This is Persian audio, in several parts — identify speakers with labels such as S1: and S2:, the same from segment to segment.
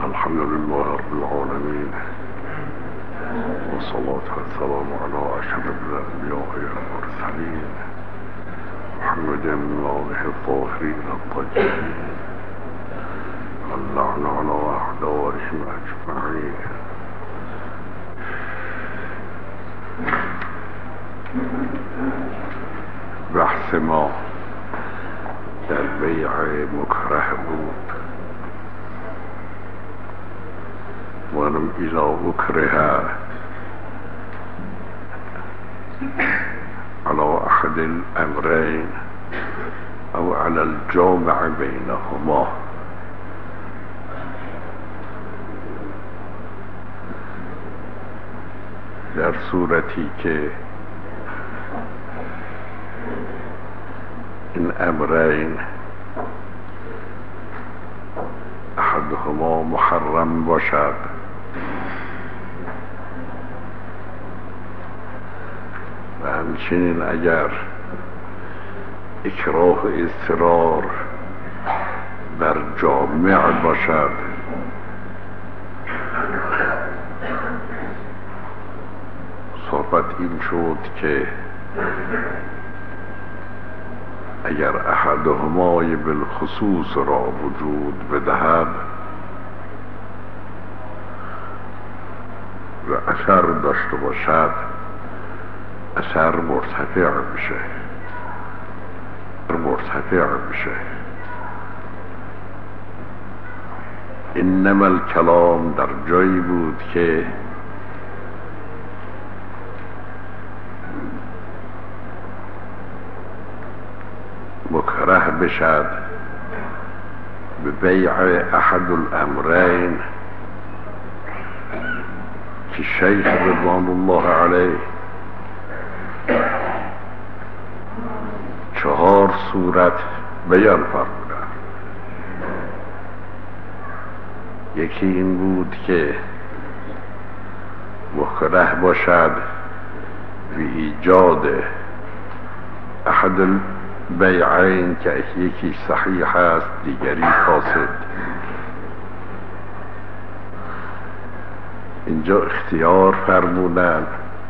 S1: الحمد لله رب العالمين، والصلاة والسلام على أشرف الأنبياء والمرسلين محمد الله الطاهرين الطيبين، اللعن على أعدائهم أجمعين. بحث ما در بیع مکره بود. ولم إذا أكره على أحد الأمرين أو على الجامع بينهما، در صورتی که این امرین احدهما محرم باشد و همچنین اگر اکراه اضطرار در جامع باشد صحبت این شد که اگر احدهما بالخصوص را وجود بدهد و اثر داشته باشد اثر مرتفع بشه. انما الکلام در جایی بود که مکره بشد به بیع احد الامرین که شیخ رضوان الله علیه 4 صورت بیان فرمودند. یکی این بود که مکره باشد به ایجاد احد البیعین که یکی صحیح است دیگری فاسد. اینجا اختیار فرمودند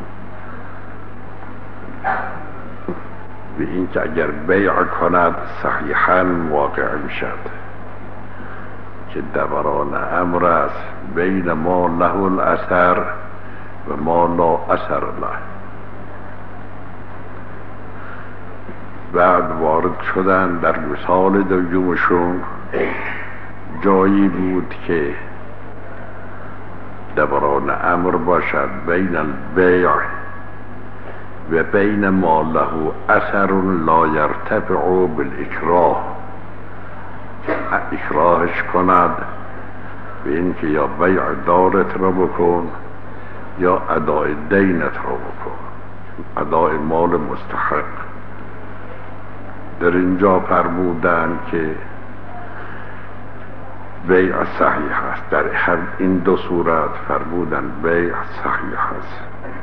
S1: به این که اگر بیع کند صحیحاً واقع میشد که دوران امر است بین ما له الاثر و ما لا اثر له. بعد وارد شدن در مثال دومشون جایی بود که دوران امر باشد بین البیع و بین ما له اثر لا یرتفع بالاکراه، اکراهش کند به این که یا بیع دارت را بکن یا ادای دینت را بکن، ادای مال مستحق. در اینجا فرمودند که بیع صحیح است. در این 2 صورت فرمودند بیع صحیح است.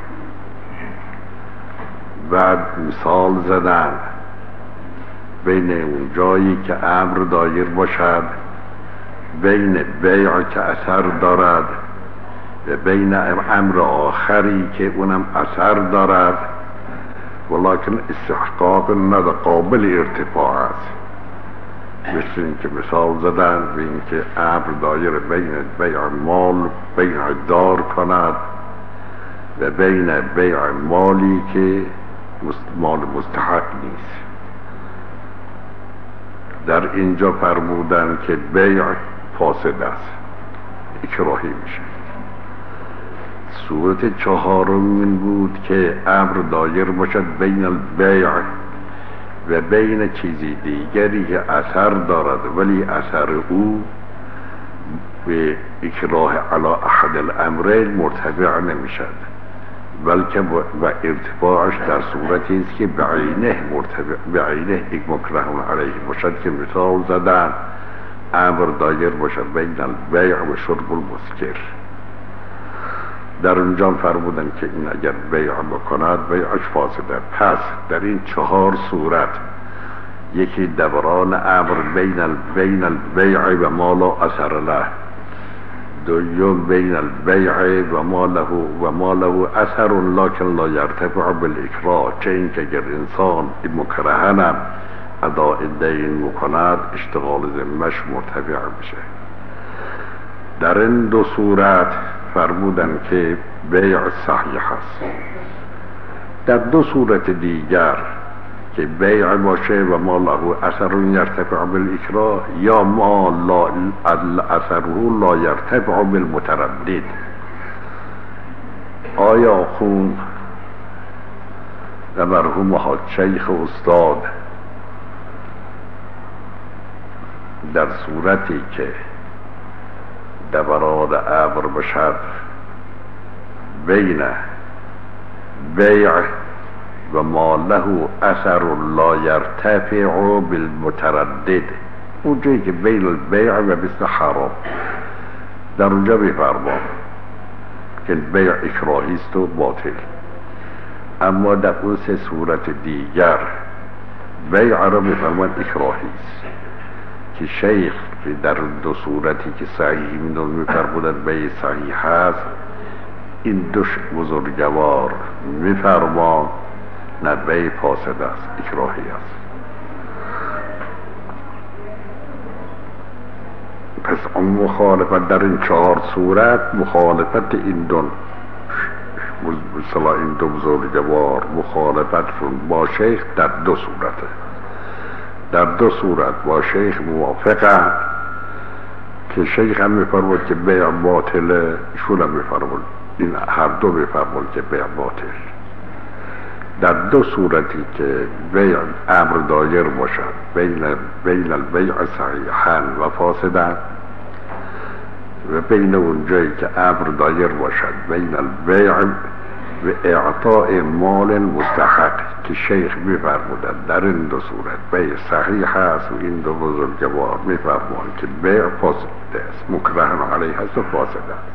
S1: بعد مثال زدن بین اون جایی که امر دایر باشد بین بیع که اثر دارد و بین امر آخری که اونم اثر دارد ولکن استحقاق نداره، قابل ارتفاع است. مثل این که مثال زدن به این که امر دایر بین بیع مال بیع دار کند و بین بیع مالی که مال مستحق نیست. در اینجا فرمودن که بیع فاسد است، اکراهی میشه. صورت 4 این بود که امر دایر باشد بین البیع و بین چیزی دیگری که اثر دارد ولی اثر او به اکراه علی احد الامرین مرتفع نمیشد، بلکه و ارتفاعش در صورتی است که بعینه یک مکره علیه باشد که مثال زدن امر دایر باشد بین البیع و شرب المسکر. در اونجا فرمودن که این اگر بیع بکند بیعش فاسده. پس در این 4 صورت یکی دوران امر بین البیع و ما لا اثر له دوم بین البیع و ما له اثر لکن لا یرتفع بالاکراه، چه این که اگر انسان مکرهن اداء دین میکند اشتغال ذمش مرتفع بشه. در این دو صورت فرمودن که بیع صحیح است. در دو صورت دیگر که بیع باشه و ما له اثر یرتفع بالاکراه یا ما اثره لا یرتفع بالمتردد، آیا خون و مرحوم حاج شیخ استاد در صورتی که دوران امر بشد بین بیع و ما له اثر لا یرتفع بالمتردد، اونجایی که بین البیع و مثل حرام، در اونجا بفرمان که بیع اکراهی است و باطل. اما در اون سه صورت دیگر بیع را بفرمان اکراهی است که شیخ در دو صورتی که صحیح میفرمودند بیع صحیح هست، این دوش بزرگوار میفرمان نه بیع فاسد است، اکراهی است. پس اون مخالفت در این چهار صورت، مخالفت این دو مثلا این دو بزرگوار مخالفتشون با شیخ در دو صورته. در دو صورت با شیخ موافقه که شیخ هم میفرمود که بیع باطله، ایشون هم میفرمود، این هر دو میفرمود که بیع باطل. در دو صورتی که بیع امر دایر باشد بین البیع صحیحا و فاسدا و بین اونجایی که امر دایر باشد بین البیع و اعطاء مال مستحق که شیخ میفرمودن در این دو صورت بیع صحیح است و این دو بزرگوار میفرمودن که بیع فاسد است، مکره علیه است و فاسد است.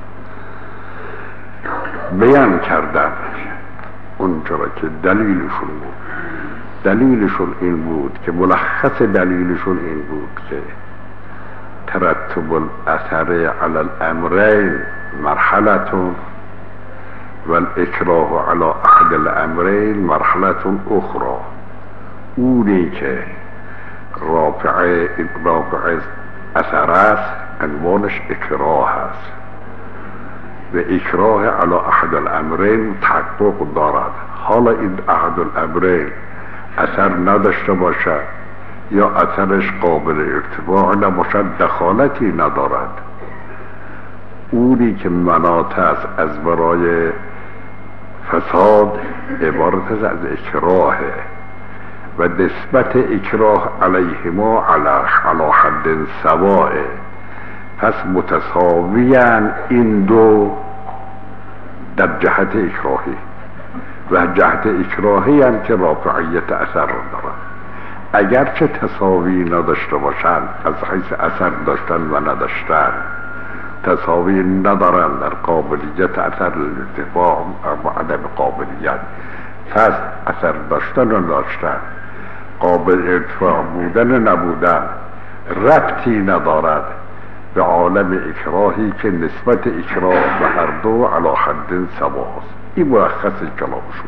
S1: بیان کردن اونجا که دلیلشون بود، دلیلشون این بود که ملخص دلیلشون این بود که ترتب الاثر علی الامرین مرحلتون و الاکراه علی احد الامرین مرحلتون اخرى. اونی که رافع اثر است عنوانش اکراه است و اکراه علی احد الامرین تحقق دارد. حالا این احد الامرین اثر نداشته باشد یا اثرش قابل ارتفاع نباشد، دخالتی ندارد. اونی که مناط است از برای فساد عبارت از اکراه و نسبت اکراه علیهما علی حد سواء، پس متساویان این دو در جهت اکراهی و جهت اکراهی هم که رافعیت اثر را دارد. اگرچه تساوی نداشته باشند از حیث اثر داشتن و نداشتن، تساوی ندارند در قابلیت اثر الارتفاع و عدم قابلیت، پس اثر داشتن و داشتن، قابل ارتفاع بودن و نبودن ربطی ندارد به عالم اکراهی که نسبت اکراه به هر دو علی حد سواست. این ملخص کلامشون.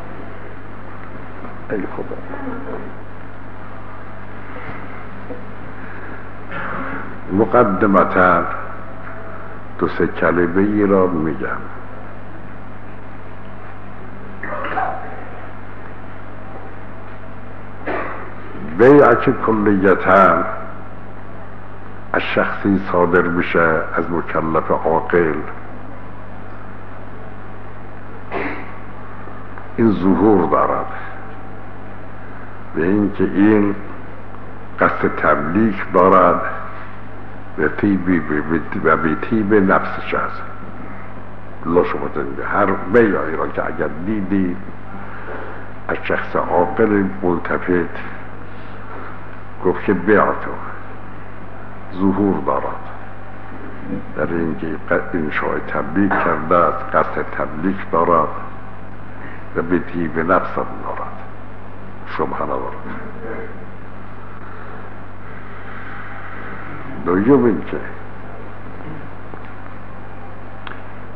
S1: ای خدا، مقدمتا دو سه کلمه ای را میگم. بیع که کلیتا از شخصی صادر میشه از مکلف عاقل، این ظهور دارد به اینکه این قصد تملیک دارد و به طیب نفسش است. الله شما زنده هر بیعی را که اگر دیدی از شخص عاقل ملتفت گفت که بیعتو ظهور دارد در اینکه انشاء تملیک کرده است، قصد تملیک دارد و به طیب نفس دارد، شبه ندارد. دوم این که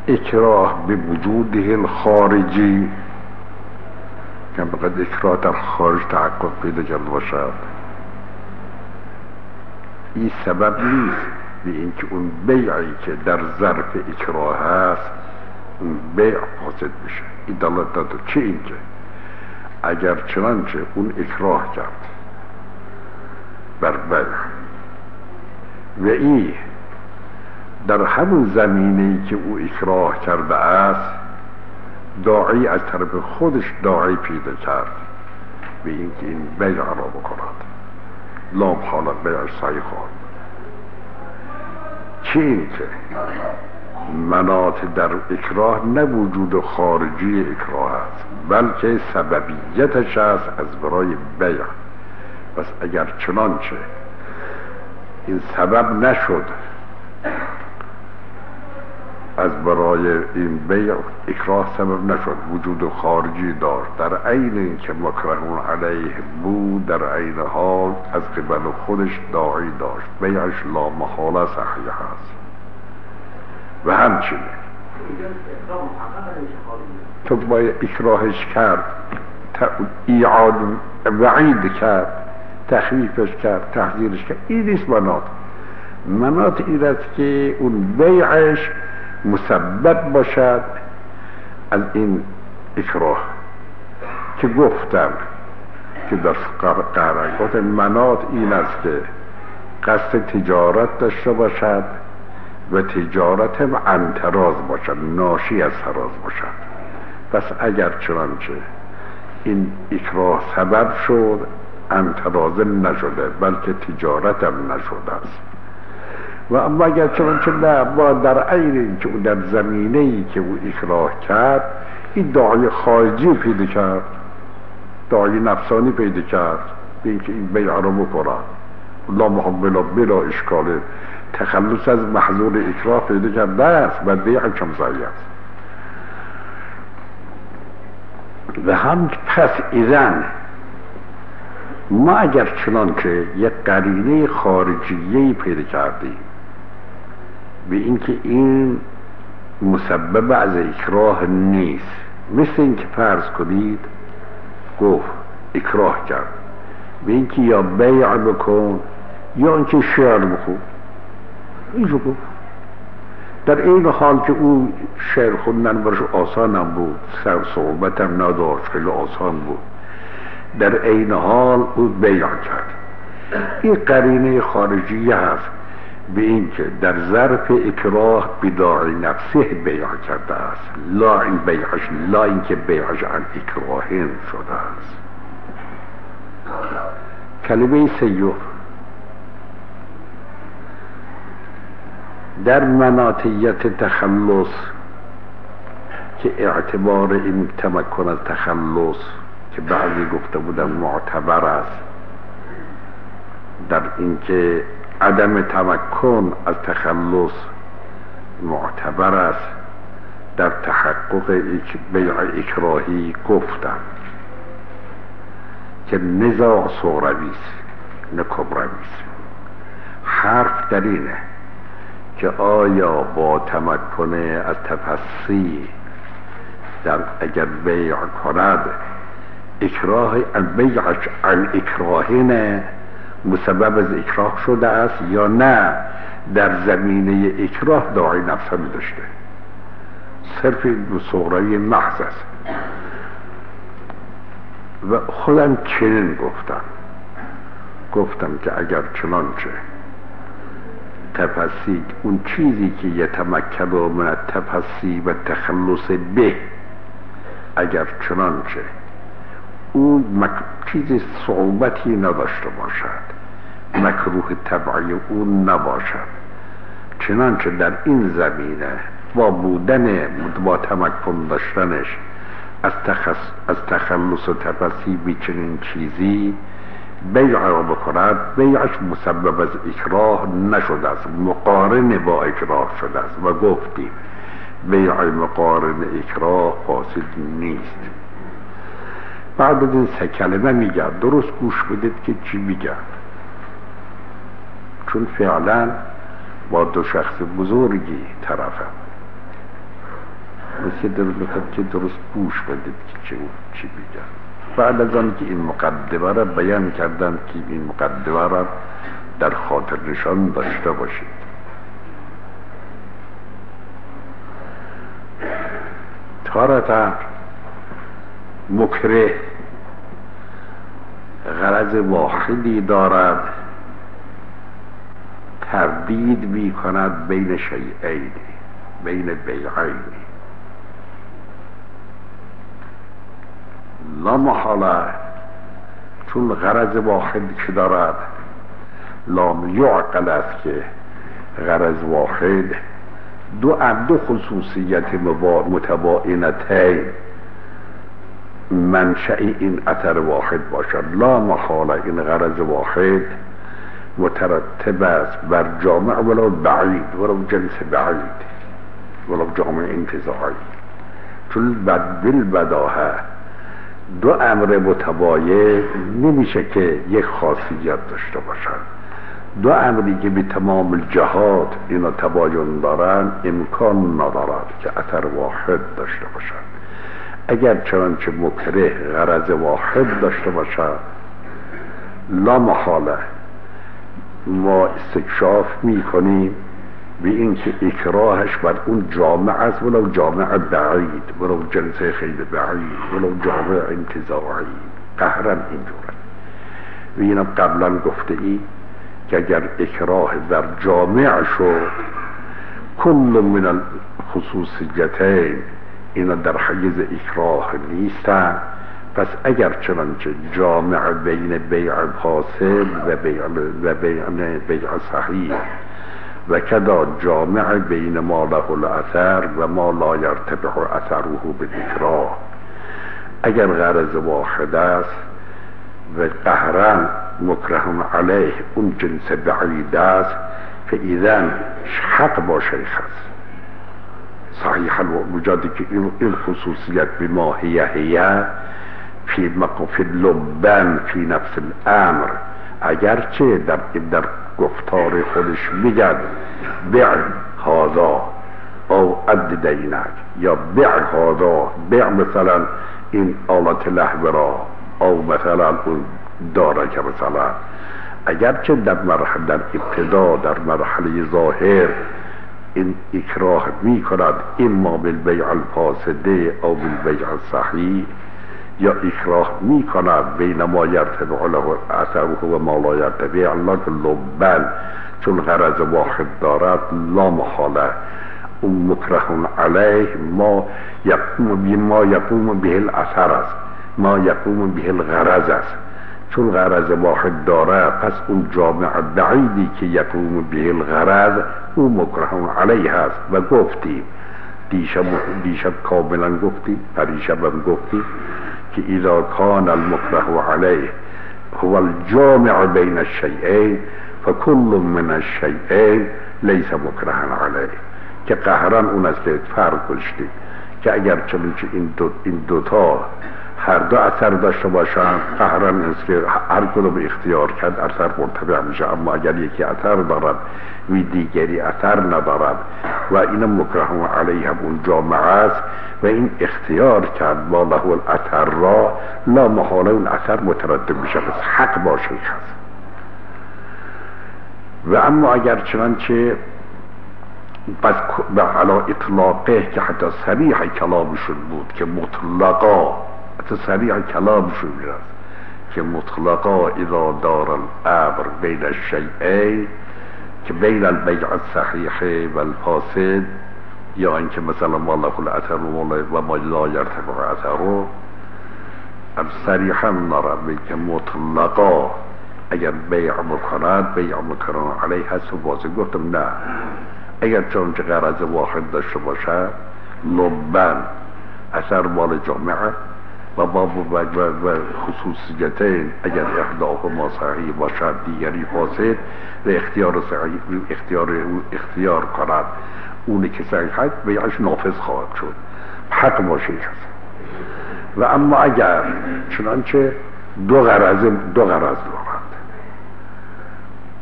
S1: اکراه به وجوده الخارجی که بقید اکراه در خارج تحقق پیدا کرده باشد، این سبب نیست به اینکه اون بیعی که در ظرف اکراه هست اون بیع فاسد بشه. این دلالت داده چه اینکه اگر چنانچه اون اکراه کرد بر بیع و این در همون زمینه‌ای که او اکراه کرده است داعی از طرف خودش داعی پیدا کرد به اینکه این بیع را بکند، لا محاله بیعش صحیح خواهد. چه اینکه مناط در اکراه نه وجود خارجی اکراه است بلکه سببیتش است از برای بیع. پس اگر چنانچه این سبب نشد از برای این بیع، اکراه سبب نشد، وجود خارجی داشت، در عین اینکه مکرهون علیه بود در عین حال از قبل خودش داعی داشت، بیعش لا محاله صحیح است. و همچنین تو باید اکراهش کرد، ایعاد وعید کرد، تخویفش کرد، تحذیرش کرد. این نیست مناط این است که اون بیعش مسبب باشد از این اکراه که گفتم که در قرارگاه مناط این است که قصد تجارت داشته باشد و تجارت هم انتراز باشد، ناشی از تراز باشد. پس اگر چنانچه این اکراه سبب شد انترازه نشده بلکه تجارت هم نشده است. و اما اگر چنانچه نه، با در عین اینکه او در زمینه‌ای که او اکراه کرد این داعی خارجی پیدا کرد، داعی نفسانی پیدا کرد به اینکه این بیع را بکنند، لا محمل بلا اشکال تخلص از محظور اکراه پیدا کرده است و بیع چم صحیح است. و هم پس ایزن ما اگر چنانچه یک قرینه خارجیه‌ای پیدا کردیم به اینکه این مسبب از اکراه نیست، مثل اینکه فرض کنید گفت اکراه کرد به اینکه یا بیع بکن یا اینکه شعر بخون، اینجا گفت در این حال که او شعر خوندن برش آسان هم بود، صعوبت هم نداشت، خیلی آسان بود، در این حال او بیع کرد. این قرینه خارجی هست به این که در ظرف اکراه بداعی نفسه بیع کرده است، لا این بیعش، لا این که بیعش عن اکراهین شده است. کلمه سیوف در مناطیت تخلص که اعتبار این تمکن از تخلص که بعضی گفته بودن معتبر است، در اینکه عدم تمکن از تخلص معتبر است در تحقق بیع اکراهی، گفتم که نزاع صغروی است نه کبروی است. حرف در اینه که آیا با تمکن از تفصیل در اگر بیع کند اکراه بیعش عن اکراهین مسبب از اکراه شده است یا نه در زمینه اکراه داعی نفسانی داشته، صرف دو صغروی محض است. و خودم چنین گفتم که اگر چنانچه تفصیل اون چیزی که یتمکن من التفصیل و تخلص به، اگر چنانچه اون چیز صعوبتی نداشته باشد، مکروه طبعی اون نباشد، چنانچه در این زمینه با بودن با تمکن داشتنش از تخلص و تفصیل به چنین چیزی بیع را بکند، بیعش مسبب از اکراه نشده است، مقارن با اکراه شده است. و گفتیم بیع مقارن اکراه فاسد نیست. بعد از این سه کلمه میگم، درست گوش بدید که چی میگم، چون فعلا با دو شخص بزرگی طرفم. مثل که درست گوش بدید که چی میگن. بعد از آن که این مقدمه را بیان کردم که این مقدمه را در خاطر نشان داشته باشید. تارة مکره غرض واحدی دارد، تردید می کند بین شیئین، بین بیعین. لا محاله چون غرض واحدی که دارد لام یعقل است که غرض واحد دو خصوصیت متباینتین منشأ این اثر واحد باشد. لا محاله این غرض واحد مترتب است بر جامع ولو بعید، ولو جنس بعید، ولو جامع انتزاعی. چون بالبداهه دو امر متباین نمیشه که یک خاصیت داشته باشند. دو امری که به تمام الجهات اینا تباین دارن امکان ندارد که اثر واحد داشته باشند. اگر چنانچه مکره غرض واحد داشته باشد لا محاله ما استکشاف میکنیم به این که اکراهش بر اون جامع است، ولو جامع بعید، ولو جنس خیلی بعید، ولو جامع انتزاعی. قهرا اینجوره. و اینم قبلا گفته ای که اگر اکراه در جامع شد کل من الخصوصیتین اینا در حیز اکراه نیستن. پس اگر چنانچه جامع بین بیع فاسد و بیع صحیح و کدا جامع بین ما له الاثر و ما لا یرتفع اثره بالاکراه، اگر غرض واحد است و قهرا مکره علیه اون جنس بعید است، فاذا حق با شیخ است صحیح الوجودی که این خصوصیت بماهیه هیه فی مقف لبن فی نفس الامر، اگرچه در گفتار خودش میگن بیع هذا او عد دینک یا بیع هذا، بیع مثلا این آلت لهو را او مثلا اون داره که مثلا اگرچه در ابتدا در مرحله ظاهر این اکراه می کند اما بالبیع الفاسده او بالبیع الصحیح، یا اکراه می کند بین ما یرتفع له اثره و ما لا یرتفع، لکن لبن چون غرض واحد دارد لا محاله اون مکره علیه ما یقوم به الاثر است، ما یقوم به الغرض است. چون غرض واحد داره پس اون جامع بعیدی که یقوم به الغرض اون مکره علیه هست. و گفتیم دیشب کاملا گفتیم، پریشب هم گفتیم که اذا کان المکره علیه هو الجامع بین الشیئین فکل من الشیئین لیس مکره علیه، که قهرن اون است که فرق گذاشتیم که اگر چنانچه این دوتا هر دو اثر داشته باشن قهرن است که هر کدوم اختیار کرد اثر مرتفع میشه. اما اگر یکی اثر دارد و دیگری اثر ندارد و این مکره علیه هم اون جامعه است و این اختیار کرد با له الاثر را، لا محاله اون اثر مترتب میشه، پس حق باشه هست. و اما اگر چنانچه بس به علا اطلاقه که حتی صریح کلامشون بود که مطلقا، حتی صریح کلامشون میرد که مطلقا اذا دار الامر بین الشیئین که بین البیع الصحیح و الفاسد، یا اینکه مثلا ما له الاثر و ما لا یرتفع اثره، صریحا نرم که مطلقا اگر بیع مکند بیع مکران علیه هست و بازی گفتم نه، اگر چون غرض واحد داشته باشه لبن اثر مال جامعه و خصوصیتین اگر احداهما صحیح باشد دیگری فاسد و اختیار کند اونی که صحیح هست بیعش نافذ خواهد شد، حق باشه هست. و اما اگر چنانچه دو غرض دارند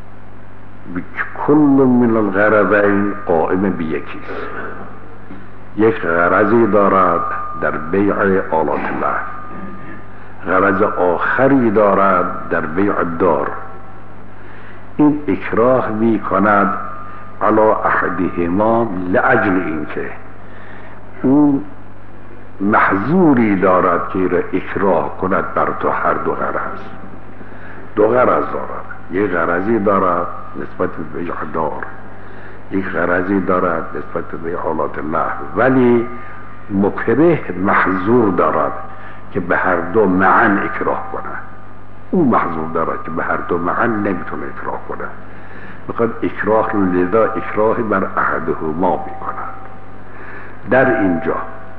S1: کل من الغرضین قائم بیکیست، یک غرضی دارد در بیع آلات الله، غرض آخری دارد در بیع دار. این اکراه می کند علی احدهما لاجل اینکه اون محظوری دارد که را اکراه کند بر تو هر دو غرض. دو غرض دارد، یک غرضی دارد نسبت به بیع دار، یک غرضی دارد نسبت به بیع آلات الله، ولی مکره محظور دارد که به هر دو معا اکراه کنه. او محظور دارد که به هر دو معا نمیتونه اکراه کنه، میخواد اکراه رو، لذا اکراه بر احدهما میکند. در اینجا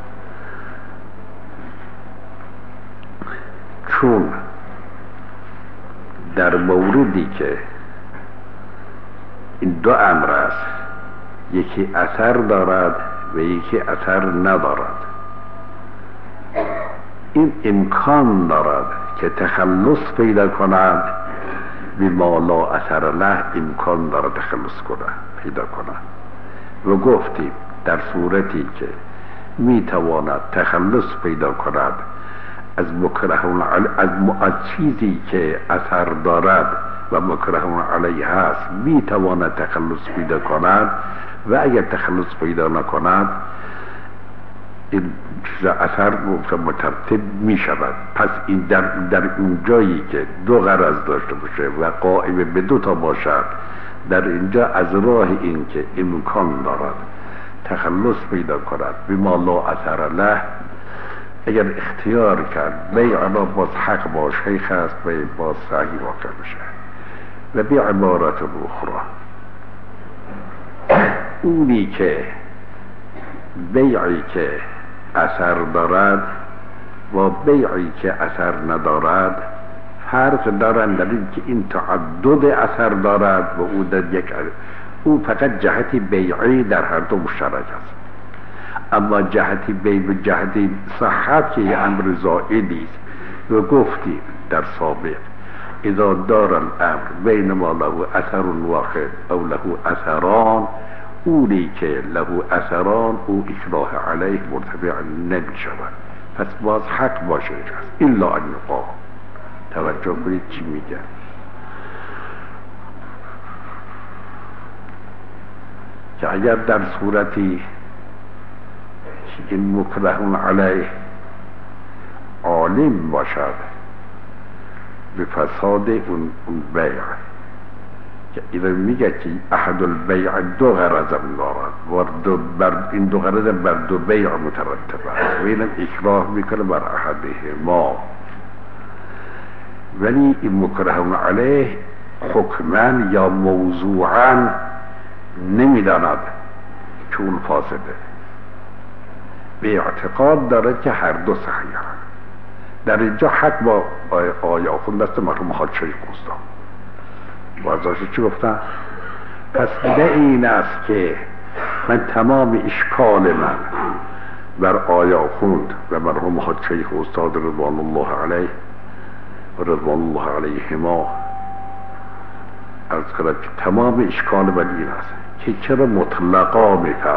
S1: چون در موردی که این دو امر است، یکی اثر دارد و یکی اثر ندارد، این امکان دارد که تخلص پیدا کند بما لا اثر له، امکان دارد تخلص کنه پیدا کنه. و گفتیم در صورتی که میتواند تخلص پیدا کند از مکرهون از چیزی که اثر دارد و مکرهون علیه هست، میتواند تخلص پیدا کند، و اگر تخلص پیدا نکند این چیز اثر مترتب می شود. پس این در اون جایی که دو غرض داشته باشه و قائم به دو تا باشد، در اینجا از راه این که امکان دارد تخلص پیدا کند بما لا اثر له، اگر اختیار کرد بیع را باز حق باش، حیخ است و باز صحیح واقع بشه. و به عبارت اخرى اونی که بیعی که اثر دارد و بیعی که اثر ندارد فرق دارند در این که این تعدد اثر دارد و او در یک او فقط جهت بیعی در هر دو مشترک است، اما جهت بیع و جهت صحت که یه امر زائدی است. و گفتیم در سابق اذا دار الامر بین ما له اثر واحد او له اثران، اونی که له اثران او اکراه علیه مرتفع نمی شود، پس باز حق باشه است الا ان یقام. توجه کنید چی میگه. که اگر در صورتی که این مکرهون علیه عالم باشد به فساد اون بیع، که اینا میگه که احد البیع دو غرض دارد و این دو غرض بر دو بیع مترتب است و اینم اکراه میکنه بر احدهما، ولی این مکرهون علیه حکما یا موضوعا نمیداند که اون فاسده، به اعتقاد دارد که هر دو صحیح. در اینجا حق با آیا خود دست مرحوم حاج شیخ استاد بازداشت چی گفتن؟ پس نه این است که من تمام اشکال من بر آیا خوند و مرحوم حاج شیخ استاد رضوان الله علیه و رضوان الله علیهما عرض کنم که تمام اشکال من این است که چرا مطلقا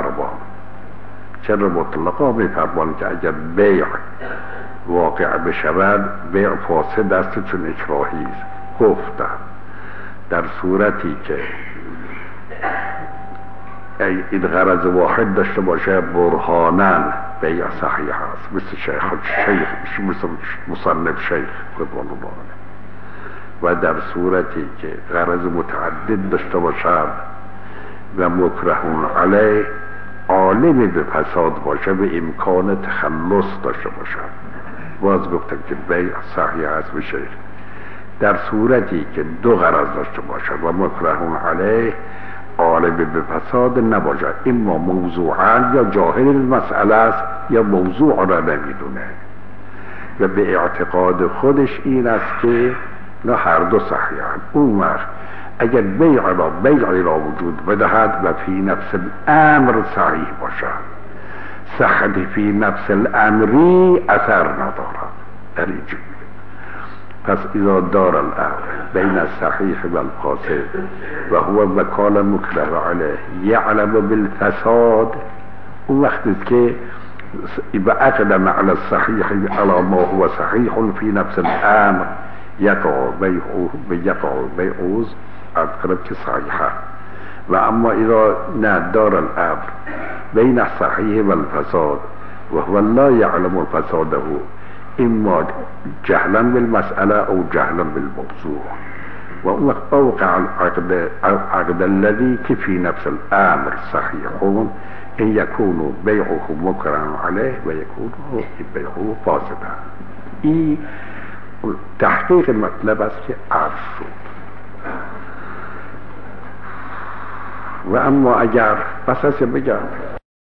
S1: میفرمان که اگر بیع واقع بشود بیع فاسد است چون اکراهی است. گفتم در صورتی که این غرض واحد داشته باشه برهانن بیع صحیح است، مثل شیخ مثل مصنف شیخ رضوان الله علیه. و در صورتی که غرض متعدد داشته باشد و مکرهون علیه عالم به فساد باشه به امکان تخلص داشته باشد، باز گفتم که بیع صحیح است به شیخ. در صورتی که دو غرض داشته باشد و مکرهون علیه عالم به فساد نباشد، اما موضوعا یا جاهل المسئله است یا موضوع را نمیدونه و به اعتقاد خودش این است که نه هر دو صحیحند، اون وقت اگر بیعی را وجود بدهد و فی نفس الامر صحیح باشد، صحت فی نفس الامری اثر ندارد. در اینجا پس اذا دار الامر بین الصحیح و الفاسد و هو وکال مکره علیه یعلم بالفساد
S2: اون وقتی که بعقد على الصحيح على ما هو صحيح في نفس الامر يقع بيعه اقرب که صحیحه. و اما اذا ندار الامر بين الصحيح والفساد وهو لا يعلم فساده اما جهلا بالمسألة او جهلا بالموضوع، وأوقع العقد الذي في نفس الأمر صحيح إن يكون بيعه مكرها عليه ويكون بيعه فاسدا. این تحقیق مطلب است که عرض شد. و اما اگر بس است بگم